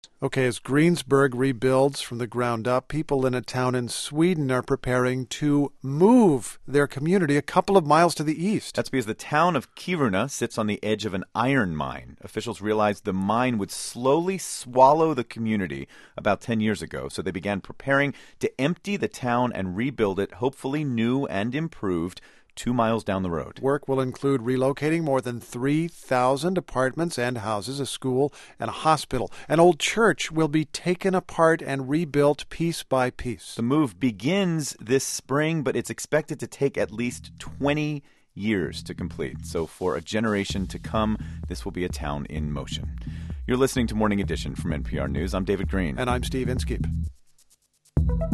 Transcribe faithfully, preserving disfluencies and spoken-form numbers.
Okay, as Greensburg rebuilds from the ground up, people in a town in Sweden are preparing to move their community a couple of miles to the east. That's because the town of Kiruna sits on the edge of an iron mine. Officials realized the mine would slowly swallow the community about ten years ago, so they began preparing to empty the town and rebuild it, hopefully new and improved, two miles down the road. Work will include relocating more than three thousand apartments and houses, a school, and a hospital. An old church will be taken apart and rebuilt piece by piece. The move begins this spring, but it's expected to take at least twenty years to complete. So for a generation to come, this will be a town in motion. You're listening to Morning Edition from N P R News. I'm David Green. And I'm Steve Inskeep.